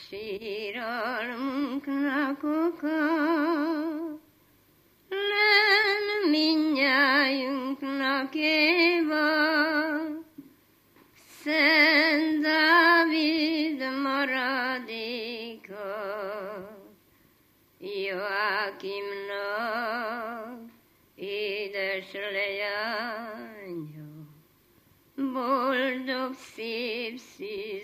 síralmunknak oka, len mindnyájunknak Éva, Szent Dávid maradéka, Joákimnak édes leánya, boldog szép szűz